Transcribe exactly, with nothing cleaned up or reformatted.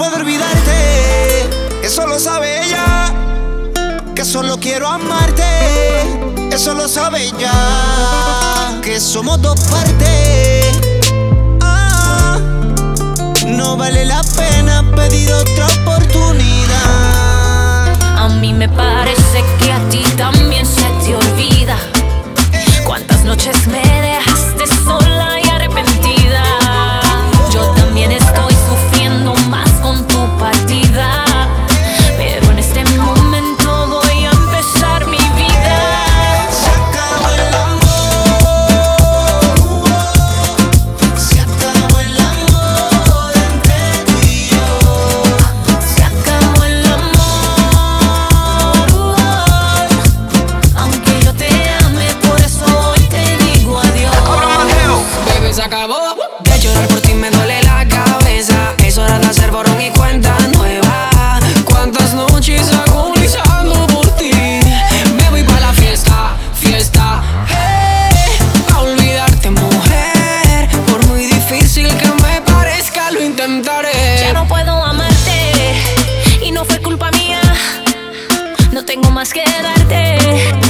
puedo olvidarte, eso lo sabe ella. Que solo quiero amarte, eso lo sabe ella. Que somos dos partes. Ah, no vale la pena pedir otra oportunidad. A mí me parece que a ti también se te olvida cuántas noches me dejaste sola y arrepentida. Yo también estoy sufriendo más con tu partida, pero en este momento voy a empezar mi vida. Se acabó el amor, se acabó el amor entre tú y yo. Se acabó el amor, aunque yo te ame, por eso hoy te digo adiós. Baby, se acabó de llorar por ti, me duele la cabeza. Es hora de hacer borrón y cuenta nueva. Cuántas noches agonizando por ti. Me voy pa' la fiesta, fiesta, hey, a olvidarte, mujer. Por muy difícil que me parezca, lo intentaré. Ya no puedo amarte y no fue culpa mía. No tengo más que darte.